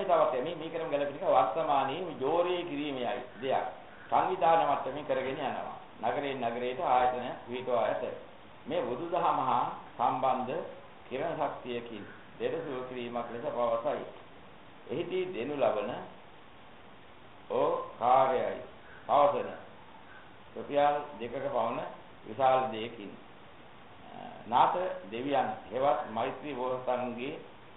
තවත් මේ කරමු ගැලපෙන එක වර්තමානයේ ජෝරේ කිරීමේයි දෙයක්. සංවිධාන මට්ටමින් කරගෙන යනවා. නගරයෙන් නගරයට ආයතන විහිදුවා ඇත. මේ බුදුදහම හා සම්බන්ධ කිරණ ශක්තියකින් දෙරසුව කිරීමක් ලෙස පවසයි. එහිදී දෙනු ලබන කාර්යයි පවසන රුපියල් 2ක පවන විශාල දෙයකින් නාත දෙවියන් හේවත් මෛත්‍රී බෝසතාණන්ගේ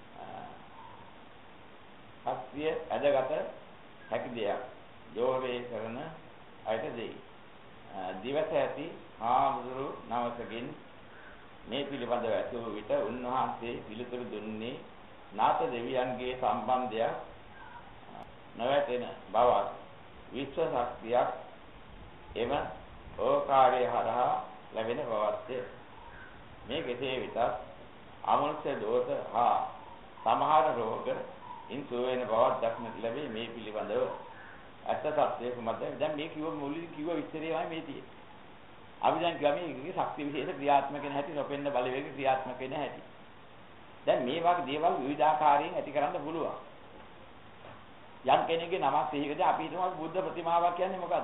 ශක්තිය ඇදගත හැකි දෙයක් ජෝරේ කරන අයට දෙයි. දිවස ඇති හාමුදුරු නවකගෙන් මේ පිළිබඳව ඇසූ විට උන්වහන්සේ පිළිතුරු දුන්නේ නාත දෙවියන්ගේ සම්බන්ධයක් නොවැටෙන බවත් විශ්ව ශක්තියක් එම ඕකාරය හරහා ලැබෙන බවත්ය. මේ කෙසේ වෙතත් අමනුෂ්‍ය දෝෂ හා සමහර රෝග ඉන්සුව වෙන බවක් දක්නට ලැබේ. මේ පිළිබඳව ඇත්ත සත්‍යය කුමක්ද? දැන් මේ මුලින් කිව්ව විස්තරයමයි මේ තියෙන්නේ. අපි දැන් ගමේ ශක්ති විශේෂ ක්‍රියාත්මක වෙන හැටි නොපෙන්න බලවේග ක්‍රියාත්මක වෙන හැටි. දැන් මේ වගේ දේවල් විවිධාකාරයෙන් ඇති කරන්න පුළුවන්. යම් කෙනෙක්ගේ නමක් සිහිකද අපි හිතමු බුද්ධ ප්‍රතිමාවක් කියන්නේ මොකද්ද?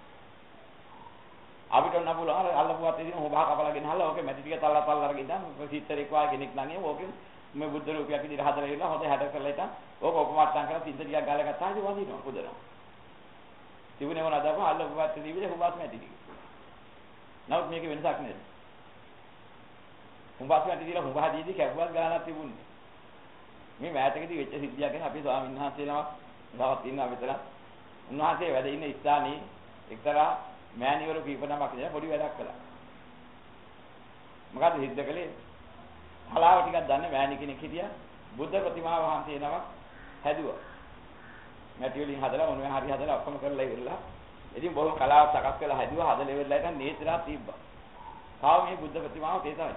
අපිට ඔන්න පුළුවන් අල්ලපුවත් ඉතින් හොබහ කපලා ගෙනහලා ඕකේ මැටි ටික තල්ලා අරගෙන ඉඳන් සිත්තරෙක් වාගේ කෙනෙක් ළඟේ ඕකේ මේ බුද්ධ රූපයක් විදිහට හදලා ඉන්නවා හොඳ හැඩ කරලා ඉතින් ඕක උපමට්ටම් කරලා තින්ත ටිකක් ගාලා ගත්තා ඉතින් වදිනවා පුදනවා. තිබුණේ මොනවද අපෝ අල්ලපුවත් ඉතින් හොබස් මැටි ටික. නමුත් මේකේ වෙනසක් නේද? හොබස් මැටි දිලා හොබහ දීදී කැපුවක් ගානක් තිබුණේ. මේ මෑතකදී වෙච්ච සිද්ධියක් ගැන අපේ ස්වාමීන් වහන්සේ නමක් දවස් ඉන්නවා මෙතන. උන්වහන්සේ වැඩ ඉන්න ස්ථානයේ එක්තරා මෑණිවරු කීප නමක් ඉඳලා පොඩි වැඩක් කළා. මොකද සිද්ධ කළේ? කලාව ටිකක් දන්න මෑණි කෙනෙක් හිටියා. බුද්ධ ප්‍රතිමා වහන්සේ නමක් හැදුවා. මැටි වලින් හදලා මොනවා හරි හදලා ඔක්කොම කරලා ඉවරලා. ඉතින් බොහොම කලාව සකස් කරලා හැදුවා. හදලා ඉවරලා ඉතින් නේත්‍රා තිබ්බා. තාම මේ බුද්ධ ප්‍රතිමාව තේසයි.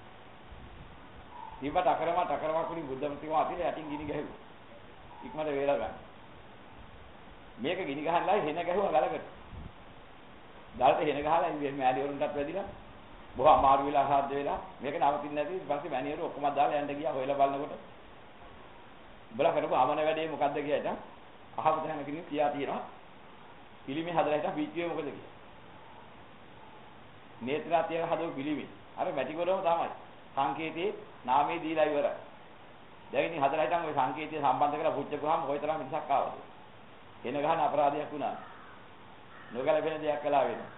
දීපට අකරම කුණි බුද්ධ ප්‍රතිමාව අපිට යටින් ගිනි ගැහුවා. ඉක්මනට වේලා ගන්න. මේක ගිනි ගහන්නලා හෙන ගැහුවා ගලකට. දාලට හෙන ගහලා ඉන්නේ මෑණිවරුන්ටත් වැදිලා. බොහොම අමාරු වෙලා සාද්ද වෙලා මේක නවතින්නේ නැති ඊට පස්සේ මෑණිවරු ඔක්කොම දාලා යන්න ගියා හොයලා බලනකොට. උඹලා කරපු අමන වැඩේ මොකද්ද කියලා අහපු තැන කෙනෙක් කියා තියෙනවා. පිළිමේ හදලා හිටා පිටියේ මොකද කියලා. නේත්‍රා තියලා හදපු පිළිමේ. අර මැටි ගොඩම තමයි. සංකේතේ නාමයේ දීලා ඉවරයි. දැන් ඉතින් හදලා හිටන් ওই සංකේතය සම්බන්ධ කරලා පුච්චපුවාම කොයි තරම් මිසක් ආවද? එන ගහන අපරාධයක් වුණා. නොගැලපෙන දෙයක් කළා වෙනවා.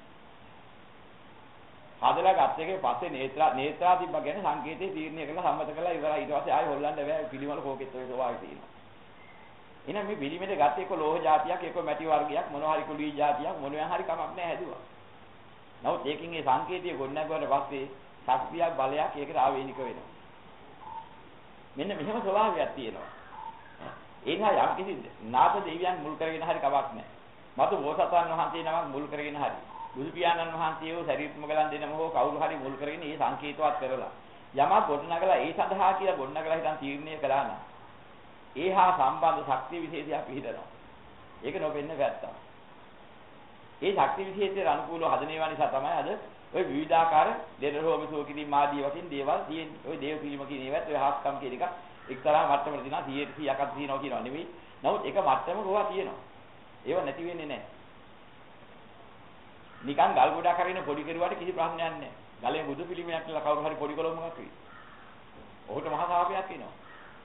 හදලා ගත්ත එකේ පස්සේ නේත්‍රා තිබ්බ කියන්නේ සංකේතේ තීරණය කරලා සම්මත කරලා ඉවරයි. ඊට පස්සේ ආයෙ හොල්ලන්න බෑ පිළිමවල කෝකෙත් ඔය ස්වභාවය තියෙනවා. එහෙනම් මේ පිළිමෙට ගත්ත එක ලෝහ જાතියක්, එක මැටි වර්ගයක්, මොනවා හරි කුලී જાතියක්, මොනවා හරි කමක් නැහැ හැදුවා. නමුත් ඒකින් මේ සංකේතය ගොඩනගුවාට පස්සේ ශක්තියක් බලයක් ඒකට ආවේනික වෙනවා. මෙන්න මෙහෙම ස්වභාවයක් තියෙනවා. ඒ නිසා යම් කිසි නාත දෙවියන් මුල් කරගෙන හරි කමක් නැහැ. මතු බෝසතාණන් වහන්සේ නමක් මුල් කරගෙන හරි බුදු පියාණන් වහන්සේව ශරීරත්ම ගලන් දෙනම හෝ කවුරු හරි මුල් කරගෙන මේ සංකේතවත් කරලා යමක් ගොඩනගලා ඒ සඳහා කියලා ගොඩනගලා හිටන් තීරණය කළා නම් ඒහා සම්බන්ධ ශක්තිය විශේෂයක් පිළිදෙනවා. ඒක නොවෙන්න වැත්තා. ඒ ශක්තිය විශේෂයට අනුකූලව හදන ඒවා නිසා තමයි අද ඔය විවිධාකාර දෙනරෝමිසෝ කිරීම ආදී වශයෙන් දේවල් තියෙන්නේ. ඔය දේව පිළිම කියන ඒවාත් ඔය හාස්කම් කියන එක එක්තරා මට්ටමකට දිනා 100%ක් තියෙනවා කියනවා නෙවෙයි. නමුත් එක මට්ටමක ඕවා තියෙනවා. ඒව නැති වෙන්නේ නැහැ. නිකන් ගල් ගොඩක් අරගෙන පොඩි කෙරුවාට කිසි ප්‍රශ්නයක් නැහැ. ගලේ බුදු පිළිමයක් කියලා කවුරු හරි පොඩි කළොත් මොකක් වෙයි? ඔහුට මහා සාපයක් එනවා.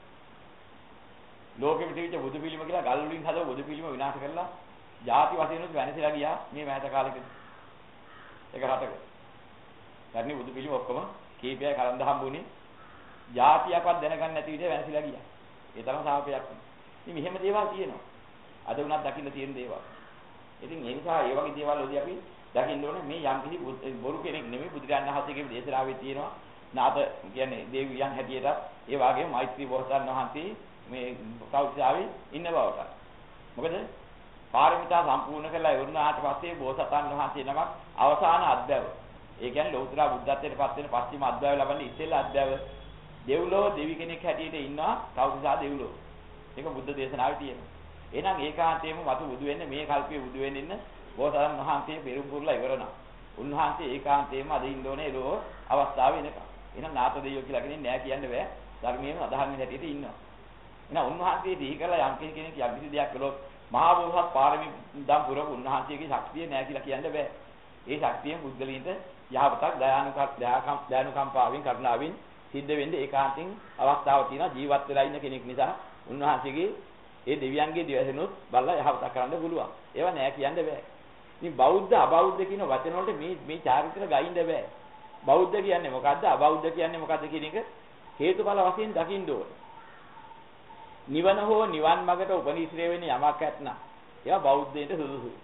ලෝකෙ පිටිවිච්ච බුදු පිළිම කියලා ගල් වලින් හදව බුදු පිළිම විනාශ කරලා ಜಾති වශයෙන් උත් වෙනසලා ගියා මේ මෑත කාලෙකදී. ඒක රටක. ධර්මී බුදු පිළිම ඔක්කොම කීපයයි කරන් හම්බුනේ. ಜಾතියක්වත් දැනගන්න නැති විදිහ වෙනසලා ගියා. ඒ තරම් සාපයක්. ඉතින් මෙහෙම දේවල් තියෙනවා. අද උනත් දකින්න තියෙන දේවල්. ඉතින් ඒ නිසා ඒ වගේ දේවල් වලදී අපි දකින්න ඕනේ මේ යම් කිසි බොරු කෙනෙක් නෙමෙයි බුදුරජාණන් වහන්සේගේ දේශනාවේ තියෙනවා. නාත කියන්නේ දේවියන් හැටියට ඒ වගේම මෛත්‍රී බෝසතාණන් වහන්සේ මේ කෞෂාවේ ඉන්න බවට. මොකද පාරමිතා සම්පූර්ණ කරලා ඉවරනාට පස්සේ බෝසතාණන් වහන්සේ නමක් අවසාන අධ්‍යව. ඒ කියන්නේ ලෞතර බුද්ධත්වයට පත් වෙන පස්චිම අධ්‍යව ලබන්නේ ඉස්සෙල්ලා අධ්‍යව දෙව්ලෝ දෙවි කෙනෙක් හැටියට ඉන්නවා කෞෂා දෙව්ලෝ. ඒක බුද්ධ දේශනාවේ තියෙනවා. එහෙනම් ඒකාන්තයෙන්ම වතු බුදු වෙන්නේ මේ කල්පයේ බුදු වෙන්න ඉන්න බෝසතාණන් වහන්සේ පෙරම්පුරලා ඉවරනවා. උන්වහන්සේ ඒකාන්තයෙන්ම අද ඉන්න ඕනේ ලෝ අවස්ථාවේ එනකම්. එහෙනම් නාත දෙවියෝ කියලා කෙනෙක් නෑ කියන්න බෑ. ධර්මයේම අදහන්නේ හැටියට ඉන්නවා. එහෙනම් උන්වහන්සේ දිහි කළා යම් කෙනෙක් යම්කිසි දෙයක් කළොත් මහා බෝසත් පාරමී දම් පුරපු උන්වහන්සේගේ ශක්තිය නෑ කියලා කියන්න බෑ. ඒ ශක්තියෙන් බුද්ධලීන්ට යහපතක් දයානුකම්පාවෙන් කරුණාවෙන් සිද්ධ වෙන්නේ ඒකාන්තයෙන් අවස්ථාවක් තියෙනවා. ජීවත් වෙලා ඉන්න කෙනෙක් නිසා උන්වහන්සේගේ ඒ දෙවියන්ගේ දිවසිනුත් බලලා යහපතක් කරන්න පුළුවන්. ඒවා නෑ කියන්න බෑ. ඉතින් බෞද්ධ අබෞද්ධ කියන වචන වලට මේ චාරිත්‍ර ගයින්න බෑ. බෞද්ධ කියන්නේ මොකද්ද? අබෞද්ධ කියන්නේ මොකද්ද කියන එක හේතුඵල වශයෙන් දකින්න ඕනේ. නිවන හෝ නිවන් මාර්ගට උපනිශ්‍රේ වෙන යමක් ඇත්නම් ඒවා බෞද්ධයට සුදුසුයි.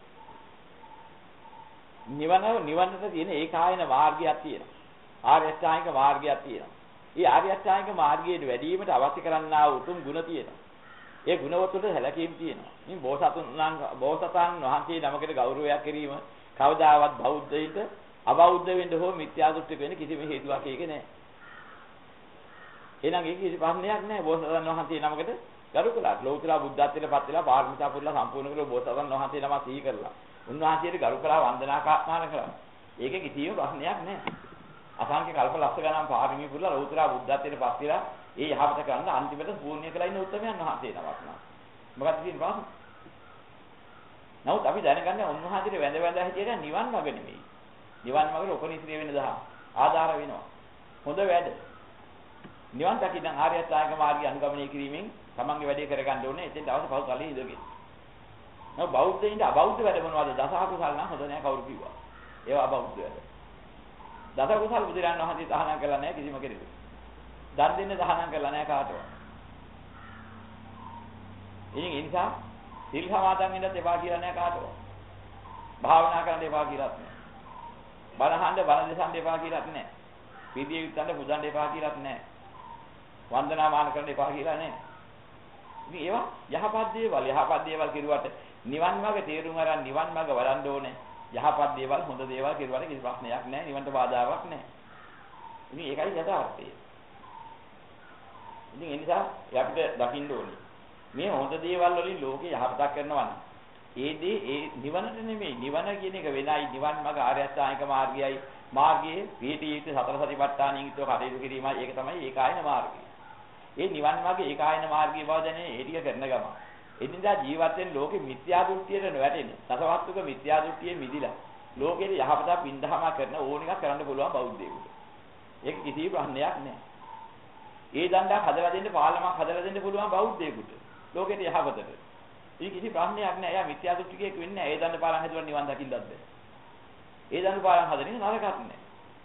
නිවනට තියෙන ඒකායන මාර්ගයක් තියෙනවා. ආර්ය අෂ්ටාංගික මාර්ගයක් තියෙනවා. ඒ ආර්ය අෂ්ටාංගික මාර්ගයේ වැඩිවීමට අවශ්‍ය කරන්නා වූ උතුම් ගුණ තියෙනවා. ඒ ගුණවතුන්ට සැලකීම් තියෙනවා. මේ බෝසතාණන් වහන්සේ නමකට ගෞරවයක් කිරීම කවදාවත් බෞද්ධයින්ට අබෞද්ධ වෙන්න හෝ මිත්‍යා දෘෂ්ටික වෙන්න කිසිම හේතුවක් ඒකේ නැහැ. එහෙනම් ඒක කිසි ප්‍රශ්නයක් නැහැ. බෝසතාණන් වහන්සේ නමකට ගරු කළා. ලෞතර බුද්ධත්වයට පත් වෙලා පාරමිතා පුරලා සම්පූර්ණ කළ බෝසතාණන් වහන්සේ නම සිහි කරලා උන්වහන්සේට ගරු කළා වන්දනාකාත්මාන කළා. ඒකේ කිසිම ප්‍රශ්නයක් නැහැ. අසංඛ්‍ය කල්ප ලක්ෂ ගණන් පාරමී පුරලා ලෞතර බුද්ධත්වයට පත් වෙලා ඒ යහපත කරන්න අන්තිමට පූර්ණිය කළා ඉන්න උත්තරමයන් වහන්සේ නමක් නා. මොකක්ද කියන ප්‍රශ්න? නමුත් අපි දැනගන්නේ උන්වහන්සේට වැඳ වැඳ හිටියට නිවන් මාර්ග නෙමෙයි. නිවන් මාර්ගල උපනිශ්‍රේ වෙන දහම් ආධාර වෙනවා. හොඳ වැඩ. නිවන් දකින්න ආර්ය අෂ්ටාංග මාර්ගය අනුගමනය කිරීමෙන් තමන්ගේ වැඩේ කරගන්න ඕනේ. එතෙන් දවස් පහු කලින් ඉඳගෙන. නෝ බෞද්ධයින්ට අබෞද්ධ වැඩ මොනවද? දස අකුසල නම් හොඳ නෑ කවුරු කිව්වා. ඒවා අබෞද්ධ වැඩ. දස අකුසල බුදුරන් වහන්සේ තහනම් කළා නෑ කිසිම කෙනෙකුට. දන් දෙන්න තහනම් කළා නෑ කාටවත්. ඉතින් ඒ නිසා සිල් සමාදන් වෙන්නත් එපා කියලා නෑ කාටවත්. භාවනා කරන්න එපා කියලාත් නෑ. බණ අහන්න බණ දෙසන්න එපා කියලාත් නෑ. පිළියෙ විත්තන්න පුදන්න එපා කියලාත් නෑ. වන්දනාමාන කරන්න එපා කියලා නෑ. ඉතින් ඒවා යහපත් දේවල් කිරුවට නිවන් මාර්ග තේරුම් අරන් නිවන් මාර්ග වඩන්න ඕනේ. යහපත් දේවල් හොඳ දේවල් කිරුවට කිසි ප්‍රශ්නයක් නෑ. නිවන්ට බාධාවක් නෑ. ඉතින් ඒකයි යථාර්ථය. ඉතින් ඒ නිසා අපිට දකින්න ඕනේ. මේ හොඳ දේවල් වලින් ලෝකේ යහපතක් කරනවා නම් ඒ දේ ඒ නිවනට නෙමෙයි. නිවන කියන එක වෙනයි. නිවන් මාර්ග ආර්ය අෂ්ටාංගික මාර්ගයයි. මාර්ගයේ පිහිටියට සතර සතිපට්ඨානින් යුක්තව කටයුතු කිරීමයි. ඒක තමයි ඒකායන මාර්ගය. ඒ නිවන් මාර්ගයේ ඒකායන මාර්ගයේ බව දැනේ ඒ ටික කරන ගම. එදිනදා ජීවත් වෙන ලෝකෙ මිත්‍යා දෘෂ්ටියට නොවැටෙන්නේ. සසවස්තුක මිත්‍යා දෘෂ්ටියේ මිදිලා ලෝකෙට යහපත පින්දහම කරන ඕන එකක් කරන්න පුළුවන් බෞද්ධයෙකුට. ඒක කිසි ප්‍රශ්නයක් නෑ. ඒ දණ්ඩක් හදලා දෙන්න පාලමක් හදලා දෙන්න පුළුවන් බෞද්ධයෙකුට. ලෝකෙට යහපතට. ඒක කිසි ප්‍රශ්නයක් නෑ. එයා මිත්‍යා දෘෂ්ටිකයෙක් වෙන්නේ නෑ. ඒ දණ්ඩ පාලම් හදුවා නිවන් දකින්නත් බෑ. ඒ දණ්ඩ පාලම් හදන්නේ නරකක් නෑ.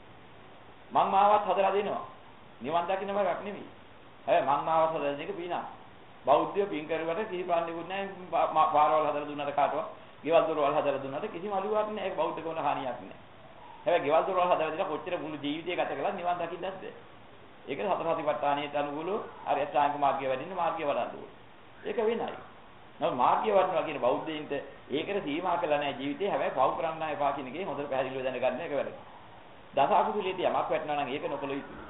මං මාවත් හදලා දෙනවා. නිවන් දකින්න බරක් නෙමෙයි. හැබැයි මං මාවත් හදලා දෙන එක පිනා. බෞද්ධය පින් කරුවට කිසි ප්‍රශ්නයක් නෑ. පාරවල් හදලා දුන්නාට කාටවත්, ගෙවල් දොරවල් හදලා දුන්නාට කිසිම අලුවක් නෑ. ඒක බෞද්ධ කෝණ හානියක් නෑ. හැබැයි ගෙවල් දොරවල් හදලා දෙලා කොච්චර මුළු ජීවිතය ගත කළා නිවන් දකින්නත් බෑ. ඒක සතර සතිපට්ඨානයට අනුකූලව ආර්ය අෂ්ටාංග මාර්ගය වැඩින්න මාර්ගය වඩන්න ඕනේ. ඒක වෙනයි. නමුත් මාර්ගය වඩනවා කියන බෞද්ධයින්ට ඒකට සීමා කළා නැහැ ජීවිතේ. හැබැයි පව් කරන්න එපා කියන එකේ හොඳට පැහැදිලිව දැනගන්න එක වැරදි. දස අකුසලයට යමක් වැටෙනවා නම් ඒක නොකළ යුතුයි.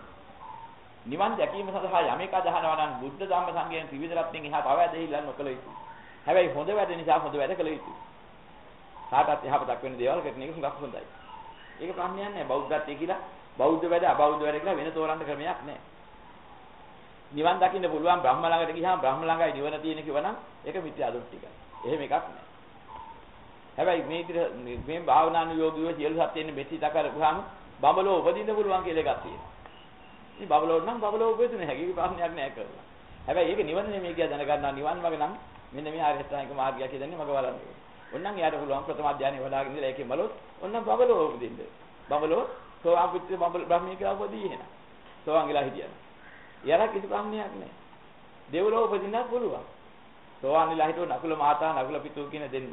නිවන් දැකීම සඳහා යමෙක් අදහනවා නම් බුද්ධ ධම්ම සංඝයන් ත්‍රිවිධ රත්නයෙන් එහා තව ඇදහිල්ලක් නොකළ යුතුයි. හැබැයි හොඳ වැඩ නිසා හොඳ වැඩ කළ යුතුයි. කාටත් යහපතක් වෙන දේවල් කරන එක හුඟක් හොඳයි. ඒක ප්‍රශ්නයක් නෑ. බෞද්ධත්වයේ කියලා බෞද්ධ වැඩ අබෞද්ධ වැඩ කියලා වෙන තෝරන්න ක්‍රමයක් නෑ. නිවන් දකින්න පුළුවන් බ්‍රහ්ම ළඟට ගියාම බ්‍රහ්ම ළඟයි නිවන තියෙන කිව්වනම් ඒක මිත්‍යා දෘෂ්ටිකයි. එහෙම එකක් නෑ. හැබැයි මේ භාවනානුයෝගීව සියලු සත්‍යයෙන් මෙච්චි දකරපුවාම බබලෝ උපදින්න පුළුවන් කියලා එකක් තියෙනවා. ඉතින් බබලෝ නම් බබලෝ උපදින්න හැකි ප්‍රශ්නයක් නෑ කරලා. හැබැයි ඒක නිවන නෙමෙයි කියලා දැනගන්නවා. නිවන් මඟ නම් මෙන්න මේ ආර්ය අෂ්ටාංගික මාර්ගය කියන්නේ මඟ වලන්නේ. ඔන්නම් යාට පුළුවන් ප්‍රථම අධ්‍යානෙ වඩාගෙන ඉඳලා ඒකේ බලොත් ඔන්නම් බබලෝ උපදින්න. බබලෝ සෝවාන් පුත්‍ර බ්‍රහ්මී කියලා උපදී එහෙනම්. සෝවාන් ගිලා හිටියන. යාර කිසි ප්‍රශ්නයක් නෑ. දෙව්ලොව උපදින්නත් පුළුවන්. සෝවාන් වෙලා හිටව නකුල මාතා නකුල පිතූ කියන දෙන්න.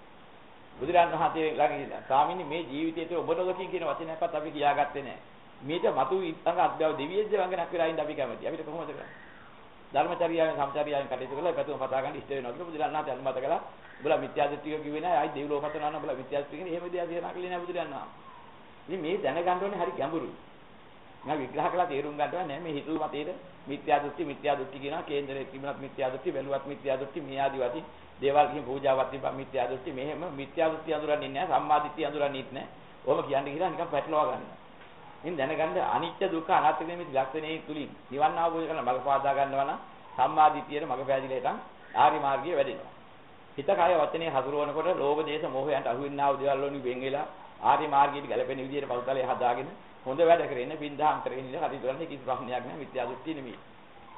බුදුරන් වහන්සේ ළඟ ස්වාමීනි මේ ජීවිතයේ ඔබ ලෝකකින් කියන වචනයක්වත් අපි කියාගත්තේ නෑ. මේක මතු ඉස්සඟ අධ්‍යාව දෙවියෙක්ද වංගනක් වෙලා ඉඳ අපි කැමති. අපිට කොහොමද කරන්නේ? ධර්මචර්යාවෙන් සම්චර්යාවෙන් කටයුතු කළා පැතුම පතා ගන්න ඉෂ්ට වෙනවා කියලා බුදුරන් වහන්සේ අනුමත කළා. උඹලා මිත්‍යා දෘෂ්ටික කිව්වේ නෑ. ආයි දෙව්ලොව පතනවා නම් උඹලා මිත්‍යා දෘෂ්ටික නේ. එහෙම දෙයක් දේශනා කළේ නෑ බුදුරන් වහන්සේ. ඉතින් මේ දැනගන්න ඕනේ හරි ගැඹුරුයි. මම විග්‍රහ කළා තේරුම් ගන්නවා නෑ මේ හිතුව මතේට මිත්‍යා දෘෂ්ටි කියනවා කේන්දරයේ තිබුණත් මිත්‍යා දෘෂ්ටි බැලුවත් මිත්‍යා දෘෂ්ටි මේ ආදි වශයෙන් දේවල් කියන පූජාවක් තිබ්බා මිත්‍යා දෘෂ්ටි මෙහෙම මිත්‍යා දෘෂ්ටි අඳුරන්නේ නෑ සම්මාදිට්ඨිය අඳුරන්නේ නෑ. ඔහොම කියන්නේ කියලා නිකන් පැටලවා ගන්නවා. ඉතින් දැනගන්න අනිත්‍ය දුක්ඛ අනාත්ම කියන මේ ලක්ෂණේ තුලින් නිවන් අවබෝධ කරන බල පාදා ගන්නවා නම් සම්මා දිට්ඨියට මඟ පෑදිලා ආර්ය මාර්ගයේ වැඩෙනවා. හිත කය වචනේ හසුරවනකොට ලෝභ දේශ මොහයන්ට අහු වෙන්නා වූ දේවල් වලින් වෙන් වෙලා ආර්ය මාර්ගයට ගැලපෙන විදිහට පෞතලයේ හදාගෙන හොඳ වැඩ කරගෙන පින්දහම් කරගෙන ඉන්න කටයුතු කරන්නේ කිසි ප්‍රශ්නයක් නැහැ මිත්‍යා දෘෂ්ටි නෙමෙයි.